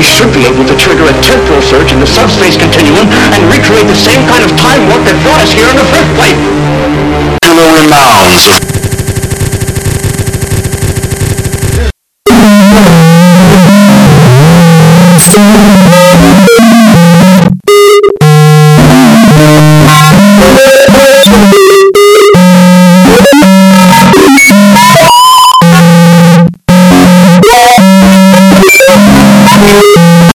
should be able to trigger a temporal surge in the subspace continuum and recreate the same kind of time warp that brought us here in the first place. Renounce.